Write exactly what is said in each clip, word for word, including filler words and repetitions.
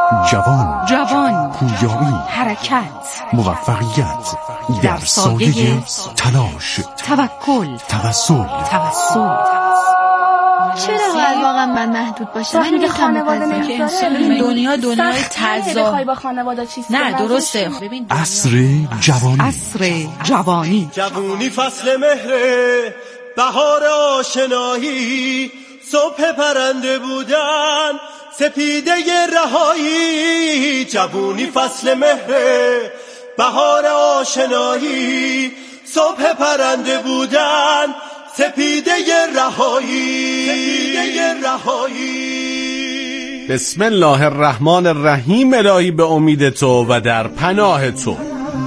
جوان، جوان، پویایی، حرکت، موفقیت، در سایه تلاش، توکل، توسل. توسل. چرا باید واقعا من محدود باشم؟ وقتی که خانواده نمیذاره این دنیا دنیای تضاد. بخوای با خانواده چیز نه درسته. ببین عصر جوانی، عصر جوانی. جوونی فصل مهره، بهار آشنایی، صبح پرنده بودن، سپیده رهایی. جوونی فصل مهره، بهار آشنایی، صبح پرنده بودن، سپیده رهایی، سپیده رهایی. بسم الله الرحمن الرحیم. الهی به امید تو و در پناه تو.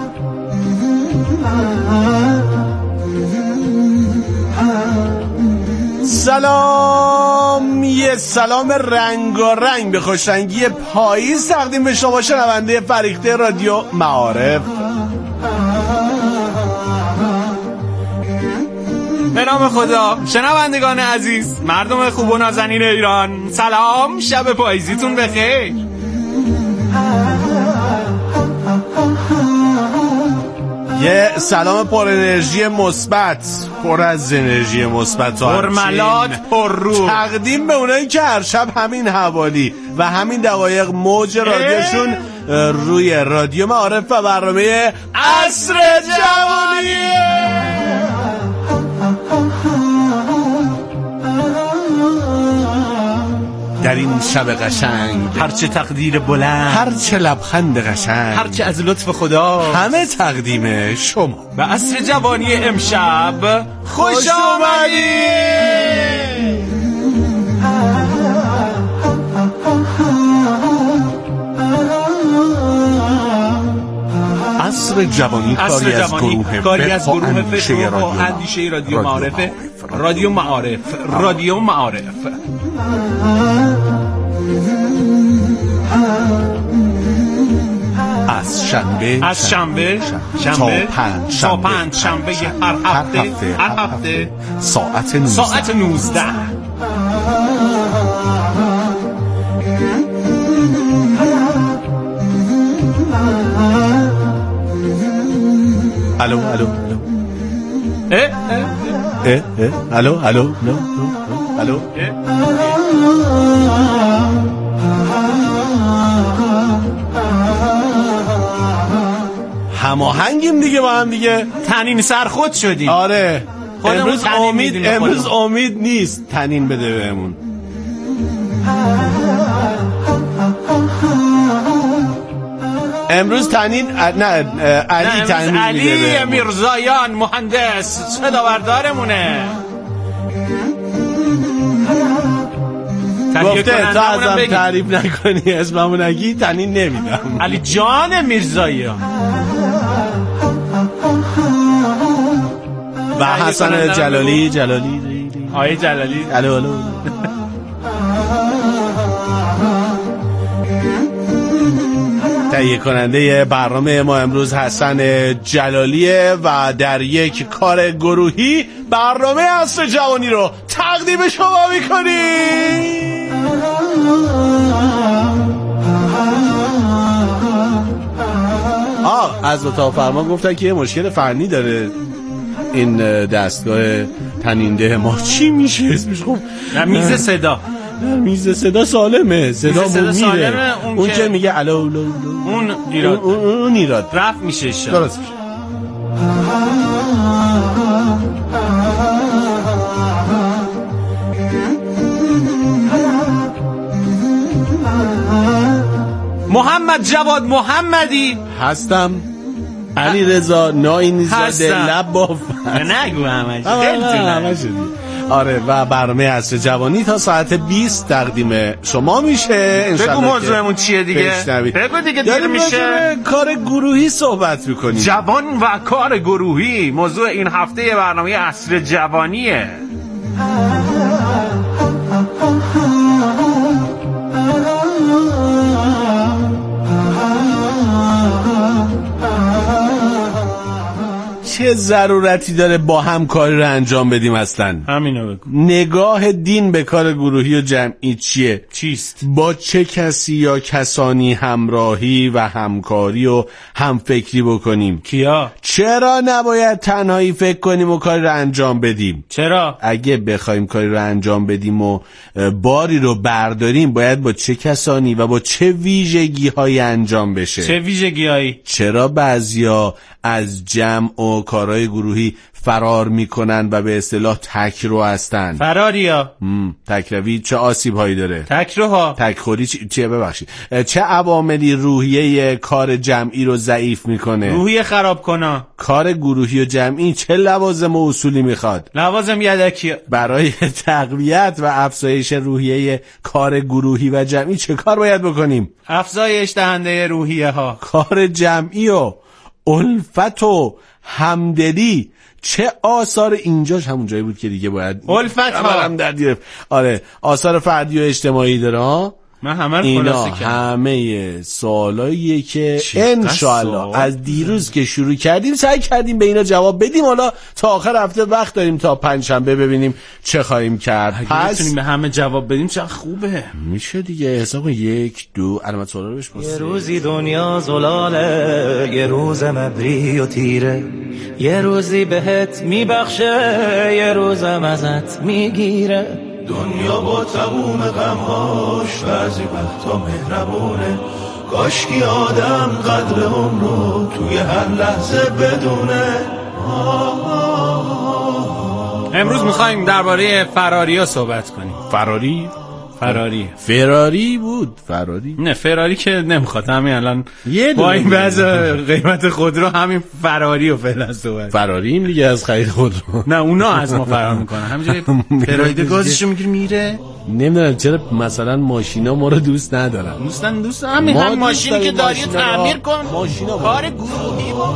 سلام، یه سلام رنگارنگ به خوشرنگی پاییز تقدیم به شما شنونده فریخته رادیو معارف. به نام خدا. شنوندگان عزیز، مردم خوب و نازنین ایران، سلام، شب پاییزیتون بخیر. یه سلام پر انرژی مثبت، پر از انرژی مثبت، پرملات، پر رو، تقدیم به اونایی که هر شب همین حوالی و همین دقایق موج رادیوشون روی رادیو معارف و برنامه عصر جوانی. در این شب قشنگ، هرچه تقدیر بلند، هرچه لبخند قشنگ، هرچه از لطف خدا، همه تقدیم شما به عصر جوانی امشب خوش آمدید. عصر جوانی کاری از گروه کاری از گروه فکر و اندیشه رادیو معارف، رادیو معارف، رادیو معارف. از شنبه از شنبه شنبه تا پنج شنبه هر هفته هر هفته ساعت نوزده ساعت نوزده. الو الو اه اه اه الو الو الو هماهنگیم دیگه با هم دیگه. تنین سر خود شدیم. آره امروز امید امروز خودمون. امید نیست تنین بده بهمون. امروز تنین نه علی تنین علی میده میرزایان مهندس صداوردارمونه. گفته تا ازم تعریف نکنی اسممو نگی تنین نمیدم. علی جان میرزایان و حسن جلالی جلالی آیه جلالی الو الو. تهیه کننده برنامه ما امروز حسن جلالیه و در یک کار گروهی برنامه عصر جوانی رو تقدیم شما میکنیم. آه از اتاق فرمان گفتن که یه مشکل فنی داره این دستگاه تنینده ما. چی میشه اسمش؟ خب میز صدا میز صدا سالمه، صدا میره اون, اون که میگه الو الو اون ایراد اون, اون ایراد رفت میشه شد. درست میشه. محمد جواد محمدی هستم. علی رضا ناینی زاده لب باف نگو همش آره و برنامه عصر جوانی تا ساعت بیست تقدیم شما میشه. بگو موضوعمون چیه دیگه؟ بگو دیگه. دیر میشه. کار گروهی صحبت میکنیم. جوان و کار گروهی موضوع این هفته برنامه عصر جوانیه. چه ضرورتی داره با هم کاری رو انجام بدیم اصلا؟ همینو بگو. نگاه دین به کار گروهی و جمعی چیه؟ چیست؟ با چه کسی یا کسانی همراهی و همکاری و همفکری بکنیم؟ کیا؟ چرا نباید تنهایی فکر کنیم و کاری رو انجام بدیم؟ چرا؟ اگه بخوایم کاری رو انجام بدیم و باری رو برداریم باید با چه کسانی و با چه ویژگی هایی انجام بشه؟ چه ویژگی هایی؟ چرا بعضیا از جمع و کارهای گروهی فرار میکنن و به اصطلاح تکرو هستن؟ فراریا؟ تکروی چه آسیب هایی داره؟ تکروها؟ تکخوری چیه؟ ببخشید چه عواملی روحیه کار جمعی رو ضعیف میکنه؟ روحیه خراب کنا. کار گروهی و جمعی چه لوازم و اصولی میخواد؟ لوازم یدکی. برای تقویت و افزایش روحیه کار گروهی و جمعی چه کار باید بکنیم؟ افزایش دهنده روحیه ها. کار جمعی و الفت و همدلی چه آثار اینجاش همون جایی بود که دیگه باید الفت ها. آره آثار فردی و اجتماعی داره ها. من همه رو اینا خلاصه کردم. همه سوالاییه که انشالله از دیروز که شروع کردیم سعی کردیم به اینا جواب بدیم. حالا تا آخر هفته وقت داریم تا پنجشنبه ببینیم چه خواهیم کرد. پس بتونیم به همه جواب بدیم چه خوبه. میشه دیگه حساب یک دو علامت سوال رو بهش یه روزی دنیا زلاله، یه روز مبری و تیره، یه روزی بهت میبخشه، یه روزم ازت میگیره. دنیا با تموم غمهاش بعضی وقتا مهربونه، کاشکی آدم قدر عمر رو توی هر لحظه بدونه. امروز میخوایم درباره فراریا صحبت کنیم. فراری؟ فراری فراری بود فراری نه فراری که نمیخواد همین الان یه با این بعض قیمت خودرو همین فراری و فعلا صحبت فراریم دیگه از خرید خودرو. نه اونا از ما فرار میکنن همینجوری فرایده گازشو میگیره میره. نمیدونم چرا مثلا ماشینا ما رو دوست ندارن. دوستن دوست همین هم ماشینی که داری تعمیر کن ماشینا کار گروهی با.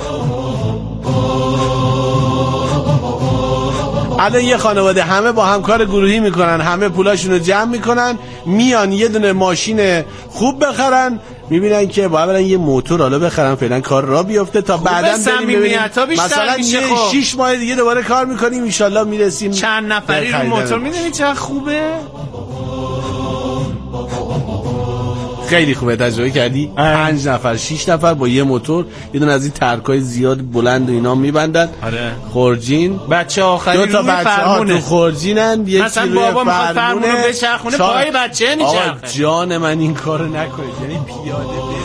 الان یه خانواده همه با هم کار گروهی میکنن، همه پولاشونو جمع میکنن، میان یه دونه ماشین خوب بخرن، میبینن که باید برن یه موتور حالا بخرن فعلا کار را بیفته تا بعداً بریم ببینیم مثلا یه شیش ماه دیگه دوباره کار میکنیم ان شاءالله میرسیم چند نفری رو موتور. میدونی چقدر خوبه؟ خیلی خوبه. تجربه کردی؟ پنج نفر شیش نفر با یه موتور یه دونه از این ترکای زیاد بلند و اینا میبندن. آره. خورجین بچه آخری دو تا بچه ها تو خورجینن، یکی مثلا روی بابا میخواد فرمونه فرمونو بچرخونه پای بچه میچرخه. جان من این کارو نکنید، یعنی پیاده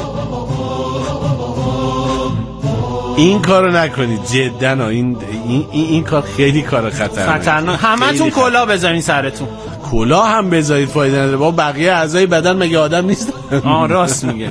این کارو نکنید جدا. این این این کار خیلی کار خطرناکه. خطرناک. همتون کلاه بذارین سرتون. کلاه هم بذارید فایده نداره. با بقیه اعضای بدن مگه آدم نیست؟ آه راست میگه.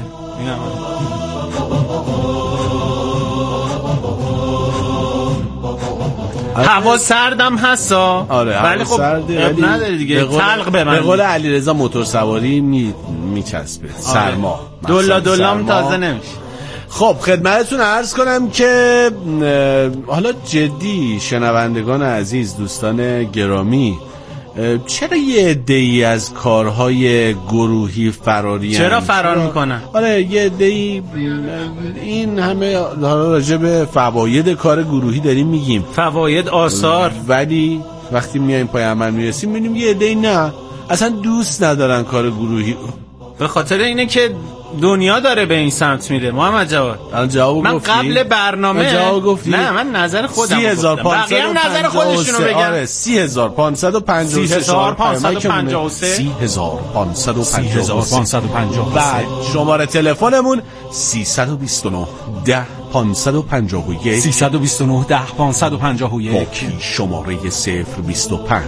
هوا سردم هستا. آره ولی خب اب نداره دیگه. تلق به من. به قول علیرضا موتور سواری می میچسبه. سرما. دلا دلام تازه نمیشه. خب خدمتتون عرض کنم که حالا جدی شنوندگان عزیز، دوستان گرامی، چرا یه عده‌ای از کارهای گروهی فراری چرا فرار میکنن؟ آره یه عده‌ای این همه حالا راجع به فواید کار گروهی داریم میگیم، فواید آثار، ولی وقتی میایم پای عمل میرسیم میبینیم یه عده‌ای نه اصلا دوست ندارن کار گروهی. به خاطر اینه که دنیا داره به این سمت میره. محمد جواد الان جواب من گفتی؟ قبل برنامه جواب گفتی؟ نه من نظر خودم گفتم. بقیه هم نظر خودشونو بگن. آره سی هزار و پانصد و پنجاه و سه سی هزار و پانصد و پنجاه و سه سی هزار و پانصد و پنجاه و سه بعد شماره تلفنمون سیصد و بیست و نه ده پانصد و پنجاه و یک سیصد و بیست و نه ده پانصد و پنجاه و یک شماره صفر بیست و پنج.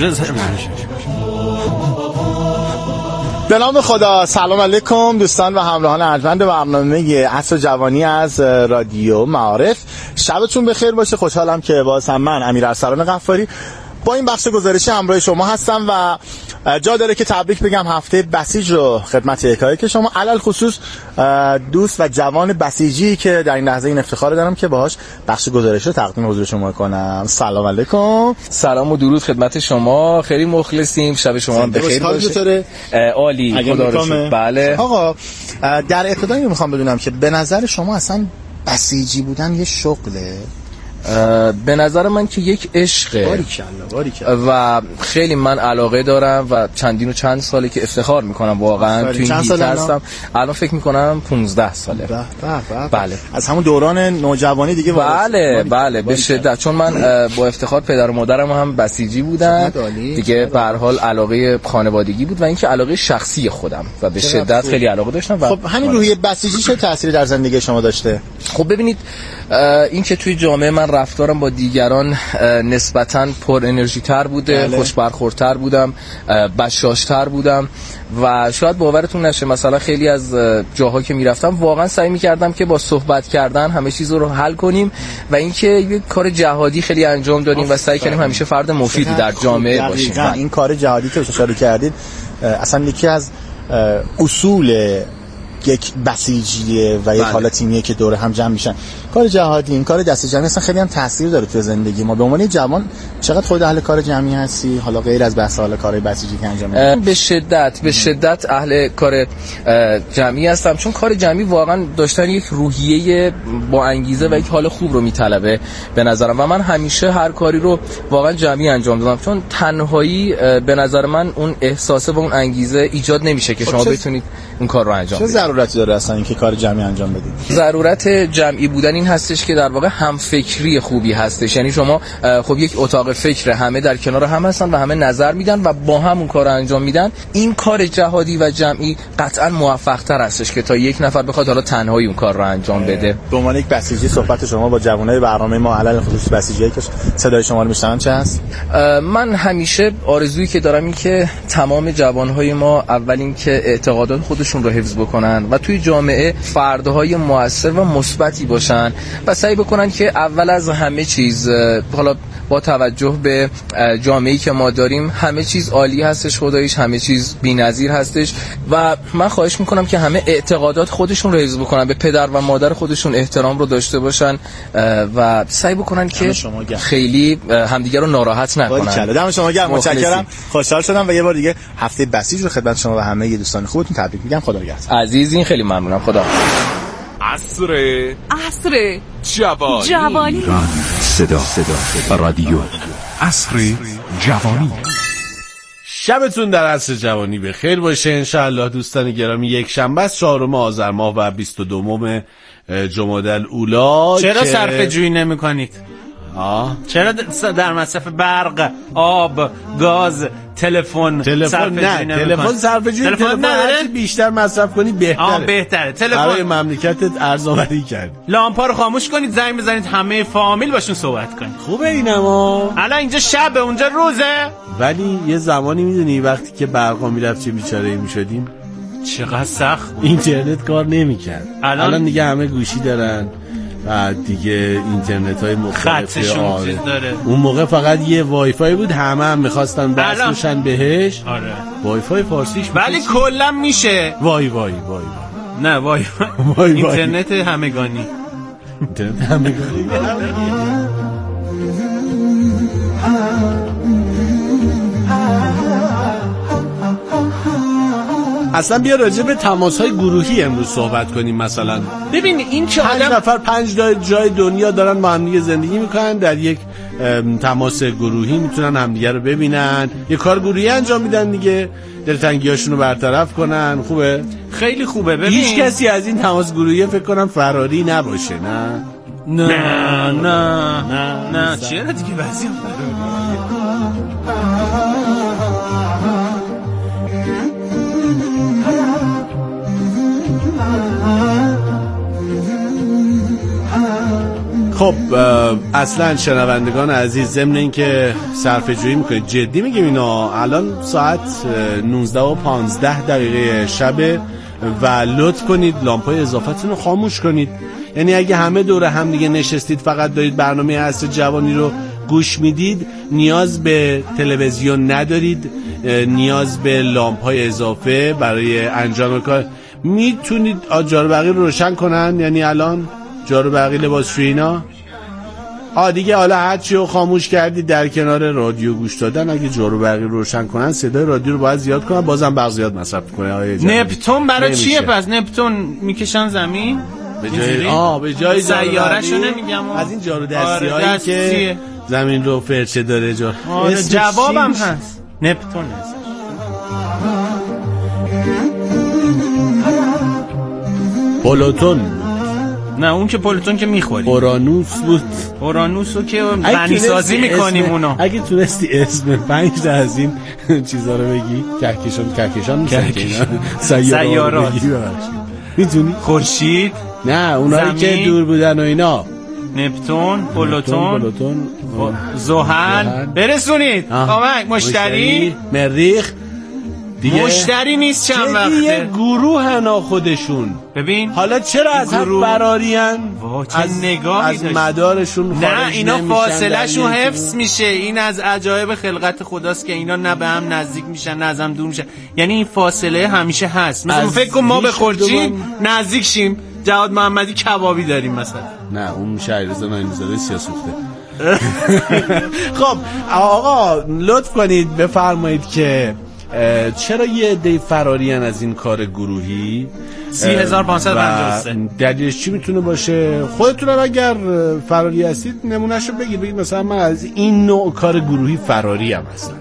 به نام خدا. سلام علیکم دوستان و همراهان ارجمند برنامه عصر جوانی از رادیو معارف. شبتون بخیر باشه. خوشحالم که باز هم من امیر ارسلان غفاری با این بخش گزارشی همراه شما هستم و جا داره که تبریک بگم هفته بسیج رو خدمت یکایی که شما علل خصوص دوست و جوان بسیجی که در این لحظه این افتخار دارم که باهاش بخش گزارشی رو تقدیم حضور شما کنم. سلام علیکم. سلام و درود خدمت شما. خیلی مخلصیم. شب شما بخیر باشه. عالی خدا رو شکر. بله آقا در ابتدا میخوام بدونم که به نظر شما اصلا بسیجی بودن یه شغله به نظر من که یک عشقه باریکلا باریکلا و خیلی من علاقه دارم و چندین و چند ساله که افتخار میکنم واقعا تو این هیته هستم. الان فکر میکنم پانزده ساله. به به بله. از همون دوران نوجوانی دیگه. بله بله به شدت، چون من با افتخار پدر و مادرم هم بسیجی بودن دیگه، به هر حال علاقه خانوادگی بود و اینکه علاقه شخصی خودم و به شدت خیلی علاقه داشتم. و خب همین روحیه بسیجی چه تأثیری در زندگی شما داشته؟ خب ببینید این که توی جامعه من رفتارم با دیگران نسبتاً پر انرژی تر بوده، بله. خوش برخوردتر بودم، بشاشتر بودم و شاید باورتون نشه مثلا خیلی از جاها که میرفتم واقعا سعی میکردم که با صحبت کردن همه چیز رو حل کنیم و اینکه یک کار جهادی خیلی انجام دادیم و سعی کردیم همیشه فرد مفیدی در جامعه باشیم. این کار جهادی که اشاره کردید اصلا یکی از اصول یک بسیجیه و یک حالا تیمیه که دوره هم جمع میشن. کار جهادی، این کار دست جمعی اصلا خیلی هم تاثیر داره توی زندگی ما. به عنوان جوان چقدر خود اهل کار جمعی هستی، حالا غیر از بحث حالا کارهای بسیجی که انجام میدی؟ به شدت به شدت اهل کار جمعی هستم، چون کار جمعی واقعا داشتن یک روحیه با انگیزه و یک حال خوب رو میطلبه به نظرم و من همیشه هر کاری رو واقعا جمعی انجام دادم، چون تنهایی به نظر من اون احساسه و اون انگیزه ایجاد نمیشه که شما بتونید اون کار رو انجام بدید. چه ضرورتی داره اصلا اینکه کار جمعی انجام بدید؟ ضرورت جمعی بودن این هستش که در واقع همفکری خوبی هستش، یعنی شما خب یک اتاق فکر همه در کنار هم هستن و همه نظر میدن و با هم اون کار رو انجام میدن. این کار جهادی و جمعی قطعا موفق تر هستش که تا یک نفر بخواد حالا تنهایی اون کار رو انجام بده. به عنوان یک بسیجی صحبت شما با جوانای برنامه ما علل خصوص بسیجی که صدای شما رو میشنون چه هست؟ من همیشه آرزویی که دارم این که تمام جوانهای ما اول این که اعتقادات خودشون رو حفظ بکنن و توی جامعه فردهای مؤثر و مثبتی باشن و سعی بکنن که اول از همه چیز حالا با توجه به جامعه‌ای که ما داریم همه چیز عالی هستش، خداییش همه چیز بی‌نظیر هستش و من خواهش میکنم که همه اعتقادات خودشون رو حفظ بکنن، به پدر و مادر خودشون احترام رو داشته باشن و سعی بکنن که خیلی همدیگه رو ناراحت نکنن. دم شما گرم، متشکرم، خوشحال شدم و یه بار دیگه هفته بسیج رو خدمت شما و همه دوستان خودتون تبریک میگم. خدا نگهدار. عزیزین خیلی ممنونم. خدا. عصر عصر جوانی جوانی صدا صدا رادیو عصر جوانی. شبتون در عصر جوانی به خیر باشه انشاءالله دوستان گرامی. یک شنبه است چهارم آذر ماه و بیست و دوم جمادی الاولی. چرا که... صرف جویی نمی کنید؟ آه؟ چرا در مصرف برق، آب، گاز، تلفن تلفن نه تلفن صرف جویی تلفن هرچی بیشتر مصرف کنی بهتره. آه بهتره. تلفن برای مملکتت ارزآوری کرد. لامپا رو خاموش کنید، زنگ بزنید همه فامیل باشون صحبت کنید. خوبه اینما. الان اینجا شبه اونجا روزه. ولی یه زمانی میدونی وقتی که برقا میرفت چه بیچاره‌ای میشدیم. چقدر سخت. اینترنت کار نمیکرد. الان, الان دیگه همه گوشی دارن و دیگه اینترنت های مختلف. آره. داره. اون موقع فقط یه وای فای بود، همه هم میخواستن بس بشن بهش. آره. وای فای فارسیش ولی کلا میشه وای وای وای وای نه وای وای اینترنت همگانی. اینترنت همگانی. اصلا بیا راجع به تماس‌های گروهی امروز صحبت کنیم. مثلا ببین این که پنج آدم نفر پنج جای دنیا دارن با هم دیگه زندگی میکنن، در یک تماس گروهی میتونن همدیگه رو ببینن، یه کار گروهی انجام میدن دیگه، دلتنگیاشون رو برطرف کنن. خوبه؟ خیلی خوبه. ببین هیچ کسی از این تماس گروهی فکر کنم فراری نباشه. نه نه نه نه نه, نه. چرا دیگه بعضی فراری. خب اصلا شنوندگان عزیز، ضمن این که صرفه جویی میکنید، جدی میگیم اینا، الان ساعت نوزده و پانزده دقیقه شبه و لطف کنید لامپای اضافتون رو خاموش کنید. یعنی اگه همه دوره هم دیگه نشستید فقط دارید برنامه عصر جوانی رو گوش میدید، نیاز به تلویزیون ندارید، نیاز به لامپای اضافه برای انجام کار. میتونید جارو برقی رو روشن کنن، یعنی الان جارو برقی لباسشویی اینا آ دیگه حالا هرچی رو خاموش کردید در کنار رادیو گوش دادن. اگه جارو برقی روشن کنن صدای رادیو رو باید زیاد کنن، بازم برق زیاد مصرف کنه. نپتون برای چیه پس؟ نپتون میکشن زمین؟ به جای آ به جای سیاره‌شو نمیگم از این جارو دستی‌هایی که زمین رو فرچه داره جا. آره جوابم هست نپتون هست. پلوتون. نه اون که پلوتون که میخوری. اورانوس بود. اورانوسو که غنی سازی میکنیم اونا. اگه تونستی اسم پنج تا از این چیزا رو بگی، کهکشان کهکشان میشه که سیارات میتونی؟ خورشید؟ نه اونایی که دور بودن و اینا. نپتون، پلوتون، پلوتون، زحل. برسونید. کمک مشتری، مریخ. دیگه مشتری نیست چند وقته. دیگه گروه هنا خودشون. ببین حالا چرا از هم فرارین؟ از نگاهی از مدارشون خارج نه اینا فاصله شون حفظ میشه. این از عجایب خلقت خداست که اینا نه به هم نزدیک میشن نه از هم دور میشن. یعنی این فاصله همیشه هست. مثلا فکر کن ما به خورشید نزدیک شیم، جواد محمدی کبابی داریم مثلا. نه اون میشه علیرضا نعیمی‌زاده سیاه‌سوخته. خب آقا لطف کنید بفرمایید که چرا یه عده فرارین از این کار گروهی؟ سی هزار و پانصد و پنجاه و سه دلیلش چی میتونه باشه؟ خودتون اگر فراری هستید نمونهشو بگید، بگید مثلا من از این نوع کار گروهی فراری هم هستم.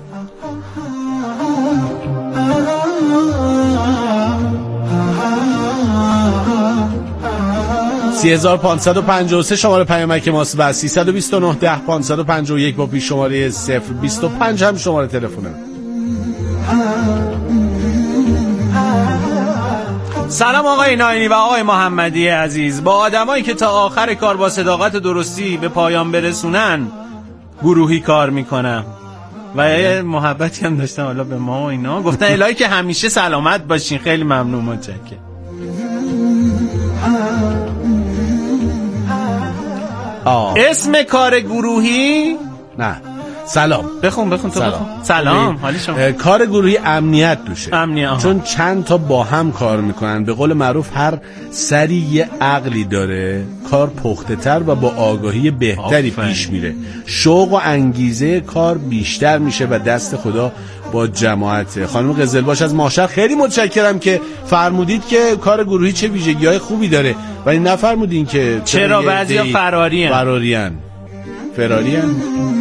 سی هزار و پانصد و پنجاه و سه شماره پیامک ماست و سیصد و بیست و نه ده پانصد و پنجاه و یک با پیش شماره صفر بیست و پنج هم شماره تلفنه. سلام آقای ناینی و آقای محمدی عزیز. با آدمایی که تا آخر کار با صداقت درستی به پایان برسونن گروهی کار میکنم و یه محبتی هم داشتم حالا به ما و اینا. گفتن الهی که همیشه سلامت باشین. خیلی ممنون. متشکرم. آه. اسم کار گروهی؟ نه سلام. بخون بخون تو سلام. بخون. سلام. حالی شما. کار گروهی امنیت توشه. امنیت. چون چند تا با هم کار میکنن. به قول معروف هر سری یه عقلی داره، کار پخته تر و با آگاهی بهتری آفره. پیش میره. شوق و انگیزه کار بیشتر میشه و دست خدا با جماعت. خانم قزلباش از ماشر خیلی متشکرم که فرمودید که کار گروهی چه ویژگی‌های خوبی داره ولی نفرمودین که چرا بعضیا فرارین. فرارین. فرارین.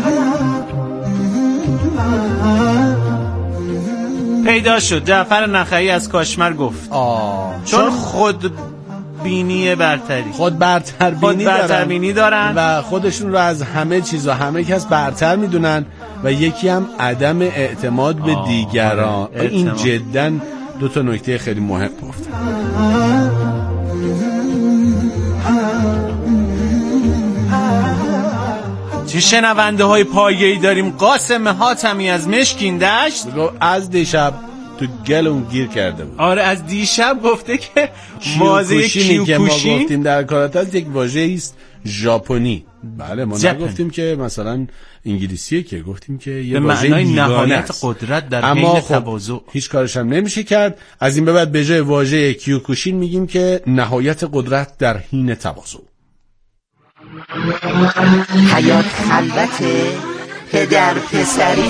پیدا شد. جعفر نخعی از کاشمر گفت آه. چون خود بینی برتری خود برتر بینی, خود برتر بینی دارن و خودشون رو از همه چیز و همه کس برتر میدونن و یکی هم عدم اعتماد به دیگران. این جدا دو تا نکته خیلی مهم گفتن. چه شنونده های پایه‌ای داریم. قاسم حاتمی از مشکین دشت از دیشب تو گلون گیر کرده بود. آره از دیشب گفته که واژه کیوکوشین که ما گفتیم در کاراتاز یک واژه است ژاپنی. بله ما نگفتیم که مثلا انگلیسیه، که گفتیم که یه واژه نهایت قدرت در حین تواضع. هیچ کارش هم نمیشه کرد. از این به بعد به جای واژه کیوکوشین میگیم که نهایت قدرت در حین تواضع. حیات خلوت پدر پسری.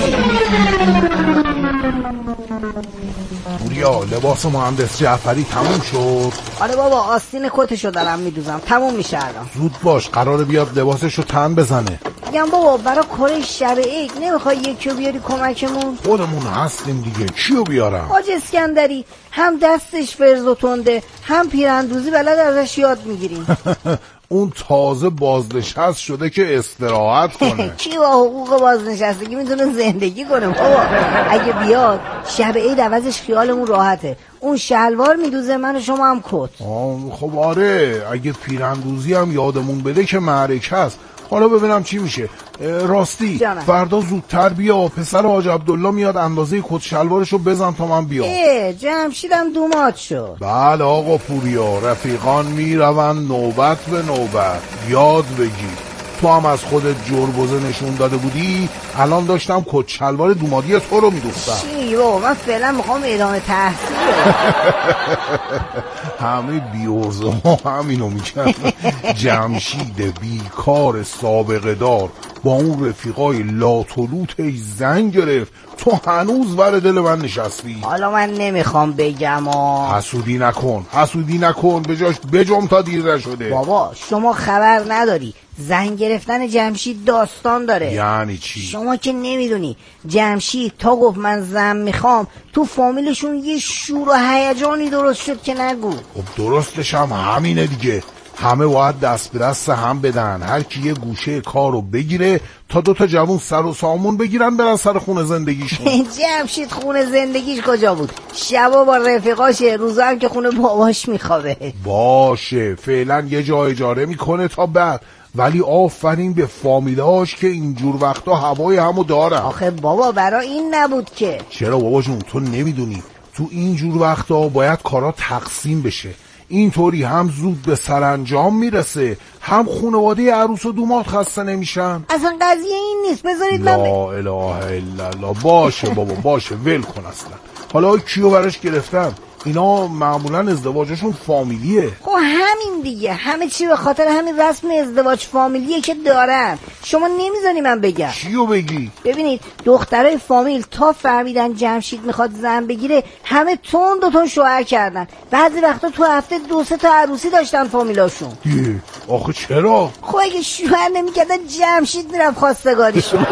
پوریا لباس مهندس جعفری تموم شد؟ آره بابا آستین کتشو دارم میدوزم، تموم میشه الان. زود باش قراره بیاد لباسشو تن بزنه. میگم بابا برای کره شب عید نمیخوای یکیو بیاری کمکمون؟ خودمون هستیم دیگه، کیو بیارم؟ حاج اسکندری هم دستش فرز و تنده هم پیراندوزی بلد ازش یاد میگیریم. اون تازه بازنشست شده که استراحت کنه. کی با حقوق بازنشستگی میتونه زندگی کنه بابا؟ اگه بیاد شب عید عوضش خیالمون راحته. اون شلوار میدوزه، من و شما هم کت. خب آره اگه پیراندوزی هم یادمون بده که معرکه است. حالا ببینم چی میشه. راستی جانم. فردا زودتر بیا، پسر حاج عبدالله میاد اندازه کت شلوارشو بزن تا من بیام. اه جمشیدم دومات شد. بله آقا پوریا، رفیقان میروند نوبت به نوبت. یاد بگیر تو هم از خودت جربوزه نشون داده بودی، الان داشتم کت شلوار دومادی تو رو میدوختم. چی بابا من فعلا میخوام ادامه تحصیل. همه بیورزه ها همینو میگن. جمشید بیکار سابقه دار با اون رفیقای لاتولوت زنگ گرفت تو هنوز ور دل من نشستی. حالا من نمیخوام بگم آ حسودی نکن حسودی نکن بجاش بجم تا دیر نشده. بابا شما خبر نداری زن گرفتن جمشید داستان داره. یعنی چی؟ شما که نمیدونی جمشید تا گفت من زن میخوام تو فامیلشون یه شور و هیجانی درست شد که نگو. خب درستش هم همینه دیگه، همه باید دست به دست هم بدن، هر کی یه گوشه کارو بگیره تا دوتا جوون سر و سامون بگیرن برن سر خونه زندگیشون. جمشید خونه زندگیش کجا بود؟ شبا با رفیقاشه، روزا هم که خونه باباش میخوابه. باشه فعلا یه جا اجاره میکنه تا بعد، ولی آفرین به فامیلاش که اینجور وقتا هوای همو دارن. آخه بابا برای این نبود که. چرا بابا جون تو نمیدونی تو اینجور وقتا باید کارا تقسیم بشه، اینطوری هم زود به سرانجام میرسه، هم خانواده عروس و دوماد خسته نمیشن. اصلا قضیه این نیست، بذارید من لا اله الا الله. باشه بابا باشه ول کن اصلا. حالا کیو برش گرفتم؟ اینا معمولا ازدواجشون فامیلیه. خب همین دیگه، همه چی به خاطر همین رسم ازدواج فامیلیه که دارن. شما نمیذاری من بگم. چیو بگی؟ ببینید دخترای فامیل تا فهمیدن جمشید میخواد زن بگیره همه تون دو تون شوهر کردن. بعضی وقتا تو هفته دو سه تا عروسی داشتن فامیلاشون. آخه چرا؟ خب اگه شوهر نمیکردن جمشید میرفت خواستگاریشون.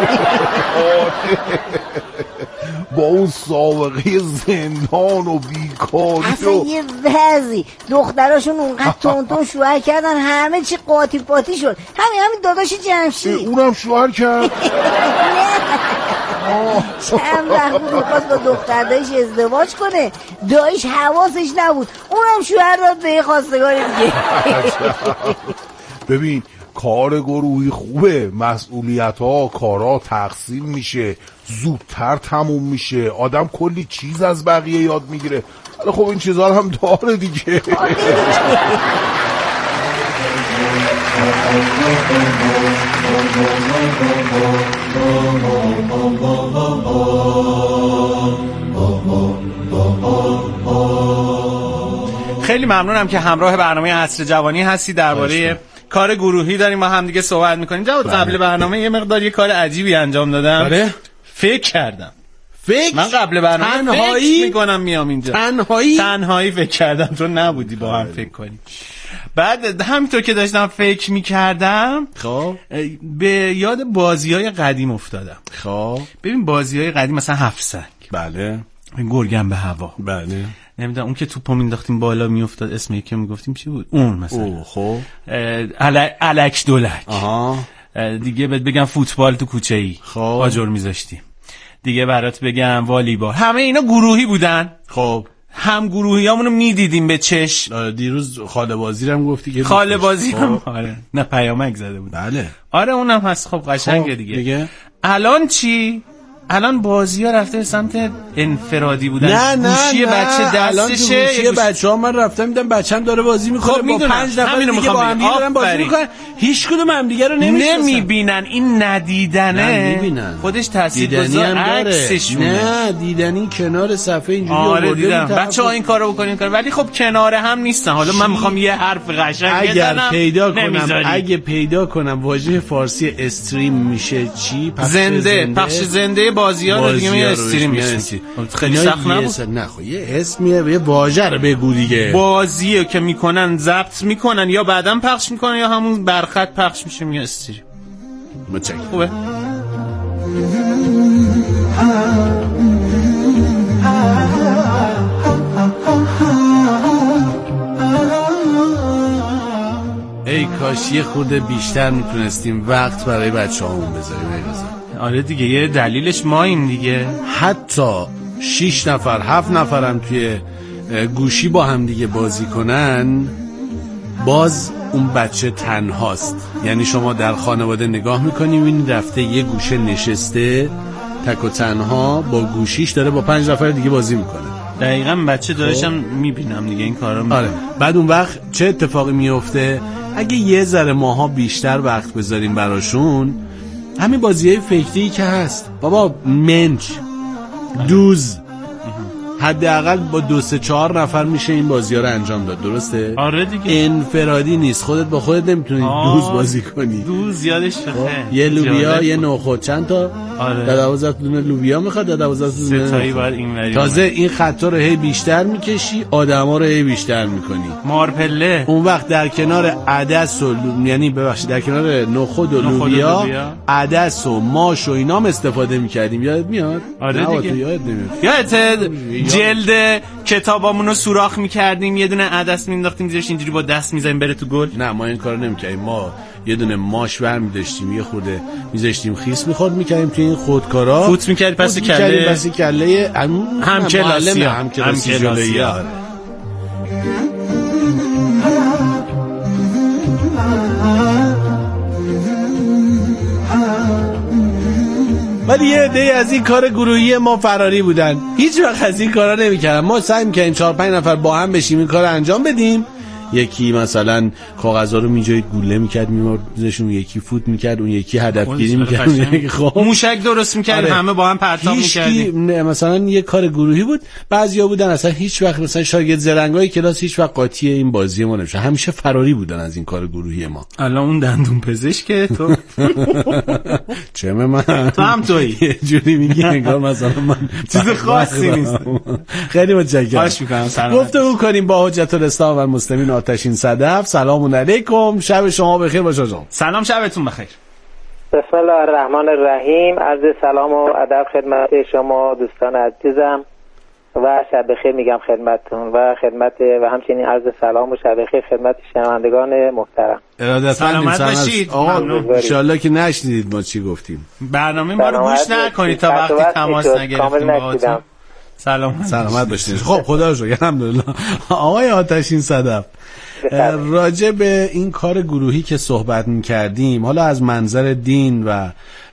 با اون سابقه زندان و بیکاری اصلا یه وضعی دختراشون اونقدر تون تون شوهر کردن همه چی قاطی پاتی شد. همین همین داداش جمشید اونم شوهر کرد. چند وقت بود میخواست با دختر دایش ازدواج کنه، دایش حواسش نبود، اونم شوهر داد به خواستگار دیگه. ببین کار گروهی خوبه، مسئولیت ها کارا تقسیم میشه، زودتر تموم میشه، آدم کلی چیز از بقیه یاد میگیره. ولی خب این چیزها هم داره دیگه. خیلی ممنونم که همراه برنامه عصر جوانی هستی. درباره کار گروهی داریم ما هم دیگه صحبت میکنیم. جواد قبل برنامه یه مقدار یه کار عجیبی انجام دادم. آره؟ فکر کردم. فکر؟ من قبل برنامه تنهایی؟ فکر میکنم میام اینجا. تنهایی؟ تنهایی فکر کردم، تو نبودی با هم فکر کنیم. بعد همینطور که داشتم فکر میکردم خب به یاد بازی‌های قدیم افتادم. خب ببین بازی‌های قدیم مثلا هفت سنگ، بله، گرگم به هوا، بله، نمیدونم اون که توپو مینداختیم بالا میافتاد اسم یکی میگفتیم چی بود اون مثلا. او خب الک الک دولک. آها. دیگه بهت بگم فوتبال تو کوچه ای خب آجر میذاشتیم. دیگه برات بگم والیبال. همه اینا گروهی بودن. خب هم گروهیامونو میدیدیم به چشم. دیروز خاله بازی رو هم گفتی که خاله بازی هم آره نه پیامک زده بود. بله آره اونم هست. خب قشنگه دیگه. دیگه الان چی؟ الان بازی ها رفته به سمت انفرادی بودن. نه نه گوشی نه. بچه دستشه. گوشی گوش... بچه ها من رفتم میدم بچه‌م داره بازی میکنه. خب با پنج نفر دیگه با هم دیگه دارن بازی میکنن. هیچ کدوم هم دیگه رو نمیشناسن. نمیبینن. این ندیدنه نه میبینن. خودش تاثیرگذار عکسشونه. نه دیدنی کنار صفحه اینجوری آره دیدم بچه‌ها این کارو بکنین کار، ولی خب کنار هم نیستن. حالا من میخوام یه حرف قشنگ بزنم. اگر پیدا کنم نمیذاری. اگه پیدا کنم واژه فارسی استریم میشه چی؟ پخش زنده. زنده پخش زنده بازی‌ها دیگه می استریم میشه. خیلی سخت نبود. نه خب یه اسمیه یه واژه رو بگو دیگه. بازیه که میکنن ضبط میکنن یا بعداً پخش میکنن یا همون برخط پخش میشه میگه استریم. متشکرم. خوبه. ای کاش یه خورده بیشتر میتونستیم وقت برای بچه‌هامون بذاریم. آره دیگه یه دلیلش ما این دیگه. حتی شیش نفر هفت نفرم توی گوشی با هم دیگه بازی کنن باز اون بچه تنهاست. یعنی شما در خانواده نگاه میکنی میبینی رفته یه گوشه نشسته تک و تنها با گوشیش داره با پنج نفر دیگه بازی میکنه. دقیقاً بچه داشتم میبینم دیگه این کارا میکنه. آره. بعد اون وقت چه اتفاقی میفته؟ اگه یه ذره ماها بیشتر وقت بذاریم براشون، همین بازیای فکری که هست بابا، منچ، دوز، حداقل با دو سه چهار نفر میشه این بازی‌ها رو انجام داد. درسته؟ آره دیگه. انفرادی نیست. خودت با خودت نمیتونی دوز بازی کنی. دوز یادش بخیر. یه لوبیا، یه نخود، چند تا؟ آره. دوازده دونه لوبیا میخواد، دوازده دونه. ستایی باید اینوری. تازه این خطا رو هی بیشتر میکشی، آدما رو هی بیشتر میکنی. مارپله. اون وقت در کنار عدس و لوب... یعنی ببخشید در کنار نخود و لوبیا، عدس و ماش و اینام استفاده میکردیم. یادت میاد؟ آره دیگه. یادت نمیاد. یادت جلد کتابامونو سوراخ میکردیم، یه دونه عدس مینداختیم زیرش، اینجوری با دست میزنیم بره تو گل. نه ما این کارو نمیکردیم. ما یه دونه ماش برمی داشتیم، یه خورده میذاشتیم خیس میخورد، میکردیم تو این خودکارا، فوت میکردیم پس کله پس کله هم کلاسی هم کلاسی جلویی. ولی یه عده از این کار گروهی ما فراری بودن، هیچ وقت از این کارا نمی‌کردن. ما سعی می‌کردیم چهار پنج نفر با هم بشیم این کارو انجام بدیم. یکی مثلا کاغذا رو می‌جای گوله می‌کرد می‌ذاشون، یکی فوت می‌کرد، اون یکی هدفگیری می‌کرد، یکی خب موشک درست می‌کرد. آره. همه با هم پرتاب می‌کردیم. مثلا یه کار گروهی بود. بعضیا بودن اصلا هیچ وقت مثلا شاگرد زرنگای کلاس هیچ وقت قاطی این بازی ما نمیشه، همیشه فراری بودن از این کار گروهی ما. الان اون دندون پزشک تو چه من تو هم تویی یه جوری میگی انگار مثلا من چیز خاصی نیست. خیلی متشکرم. خواهش می‌کنم. سلام. گفتگو کنیم با حجت الاسلام و المسلمین آتشین صدف. سلام علیکم، شب شما بخیر باشه. سلام، شبتون بخیر. بسم الله الرحمن الرحیم. عرض سلام و ادب خدمت شما دوستان عزیزم و شب بخیر میگم خدمتتون و خدمت و همچنین عرض سلام و شب بخیر خدمت شنوندگان محترم. سلامت باشید. آقا ان شاء الله که نشنیدید ما چی گفتیم. برنامه ما رو گوش نکنید تا وقتی تماس نگرفتیم باهاتون. سلام سلامت باشید. خب خدا رو شکر الحمدلله. آقای آتشین صدف، راجع به این کار گروهی که صحبت می‌کردیم، حالا از منظر دین و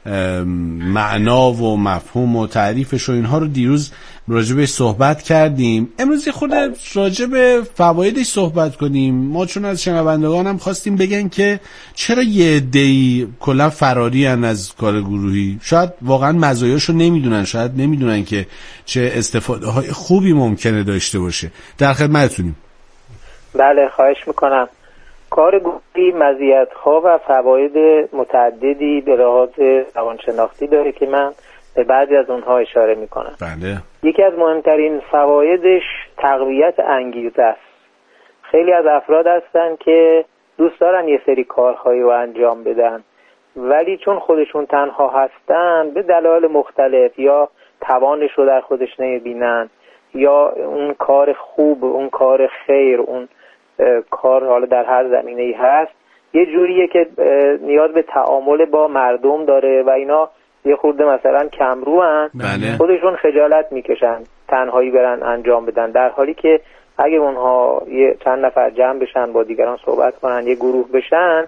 معنا و مفهوم و تعریفش و اینها رو دیروز راجع بهش صحبت کردیم. امروز خود راجع به فوایدش صحبت کنیم. ما چون از شنوندگان هم خواستیم بگن که چرا یه عده‌ای کلا فراری ان از کار گروهی، شاید واقعا مزایاشو نمیدونن، شاید نمیدونن که چه استفاده های خوبی ممکنه داشته باشه. در خدمتتونیم. بله خواهش میکنم. کار گروهی مزیت‌ها و فواید متعددی به لحاظ روانشناختی داره که من به بعضی از اونها اشاره میکنم. بله. یکی از مهمترین فوایدش تقویت انگیزه است. خیلی از افراد هستن که دوست دارن یه سری کارهایی رو انجام بدن، ولی چون خودشون تنها هستن به دلایل مختلف یا توانش رو در خودش نمیبینن یا اون کار خوب، اون کار خیر، اون کار حالا در هر زمینه‌ای هست یه جوریه که نیاز به تعامل با مردم داره و اینا یه خورده مثلا کمروان. بله. خودشون خجالت میکشن تنهایی برن انجام بدن، در حالی که اگه اونها یه چند نفر جمع بشن با دیگران صحبت کنن، یه گروه بشن،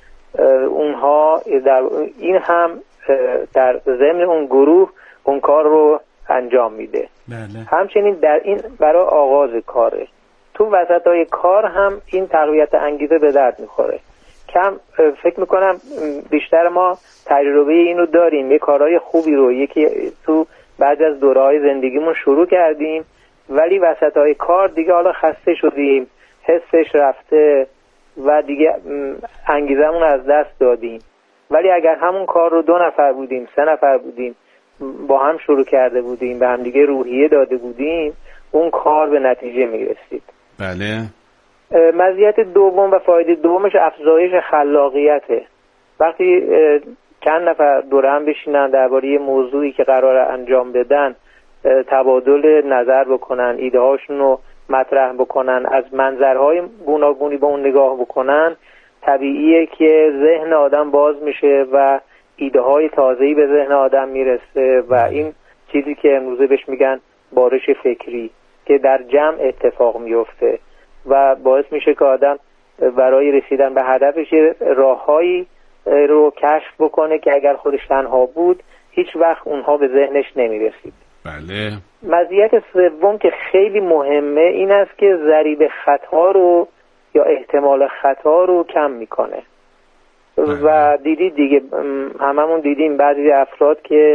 اونها در این هم در ضمن اون گروه اون کار رو انجام میده. بله. همچنین در این برای آغاز کاره، تو وسطای کار هم این تقویت انگیزه به درد میخوره. کم فکر میکنم بیشتر ما تجربه اینو داریم، یه کارهای خوبی رو یکی تو بعد از دوره‌های زندگیمون شروع کردیم ولی وسطای کار دیگه حالا خسته شدیم، حسش رفته و دیگه انگیزمون از دست دادیم. ولی اگر همون کار رو دو نفر بودیم، سه نفر بودیم، با هم شروع کرده بودیم، به هم دیگه روحیه داده بودیم، اون کار به نتیجه میرسید. بله. مزیت دوم و فایده دومش افزایش خلاقیته. وقتی چند نفر دور هم بشینن درباره یه موضوعی که قراره انجام بدن تبادل نظر بکنن، ایده هاشون رو مطرح بکنن، از منظرهای گوناگونی به اون نگاه بکنن، طبیعیه که ذهن آدم باز میشه و ایده های تازه‌ای به ذهن آدم میرسه و این چیزی که امروزه بهش میگن بارش فکری که در جمع اتفاق میفته و باعث میشه که آدم برای رسیدن به هدفش راههایی رو کشف بکنه که اگر خودش تنها بود هیچ وقت اونها به ذهنش نمیرسید. بله. مزیت سوم که خیلی مهمه این است که ضریب خطا رو یا احتمال خطا رو کم میکنه. بله. و دیدید دیگه، هممون دیدیم بعضی افراد که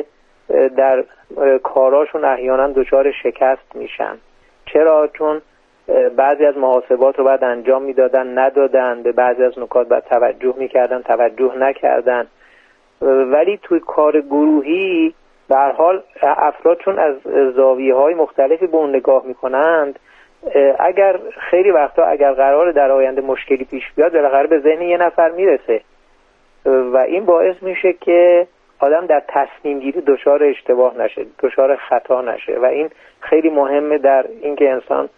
در کاراشون احیانا دچار شکست میشن. چرا؟ چون بعضی از محاسبات رو بعد انجام میدادن ندادن، به بعضی از نکات بعد توجه میکردن توجه نکردن. ولی توی کار گروهی به هر حال افراد چون از زاویه‌های مختلفی به اون نگاه میکنند، اگر خیلی وقتا اگر قرار در آینده مشکلی پیش بیاد بالاخره به ذهن یه نفر میرسه و این باعث میشه که آدم در تصمیم گیری دچار اشتباه نشه، دچار خطا نشه و این خیلی مهمه در اینکه انسان